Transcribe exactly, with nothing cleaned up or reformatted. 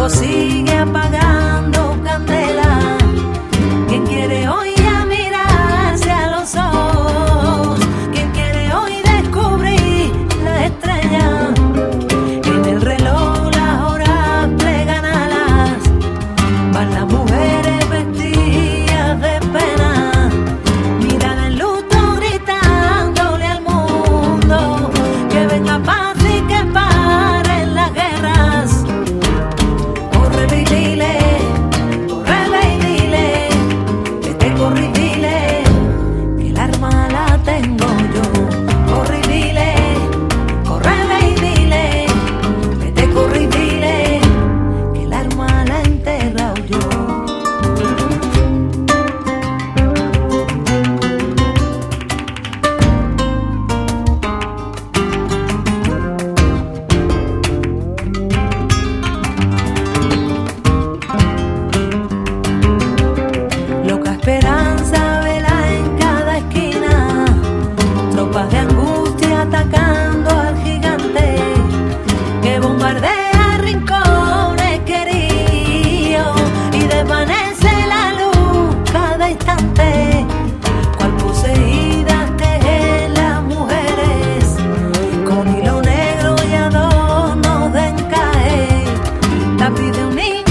sigue apagando candela. ¿Quién quiere hoy ya mirarse a los ojos? ¿Quién quiere hoy descubrir la estrella? En el reloj las horas plegan alas, van las mujeres vestidas de pena, miran el luto gritándole al mundo que venga paz y que paren las guerras. Corre y dile, corre y dile, que te corre y dile, que el arma la tengo yo. Corre y dile, corre y dile, que te corre y dile, que el arma la he enterrado yo. Loca esperanza vela en cada esquina, tropas de angustia atacando al gigante que bombardea rincones queridos y desvanece la luz cada instante. Cual poseídas tejen las mujeres con hilo negro y adornos de encaje, tapiz de un niño